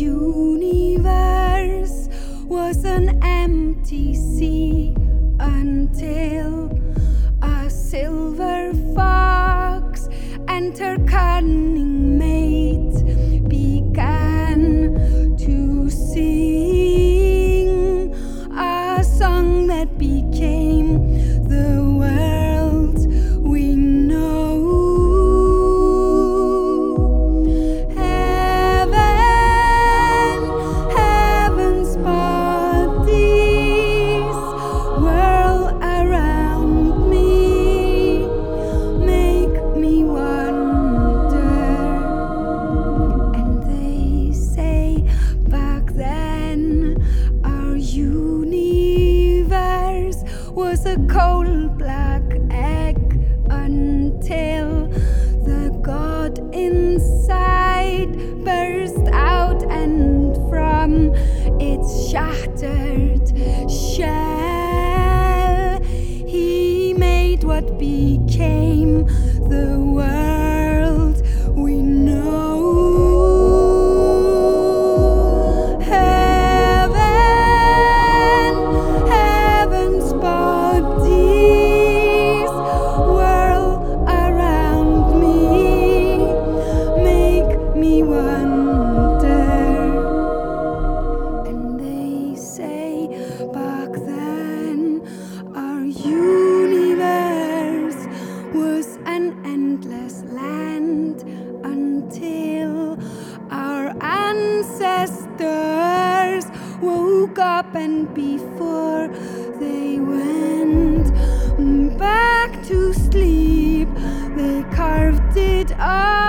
universe was an empty sea until a silver fox and her cunning mate began to sing a song that became the world we know. Heaven, heaven's bodies whirl around me, make me wonder. And they say back then our universe was a cold black egg until the God inside burst out, and from its shattered shell he made what became the world we know. Heaven's bodies whirl around me, make me wonder. And they say back then our universe was an endless land until our ancestors woke up, and before they went back to sleep they carved it up.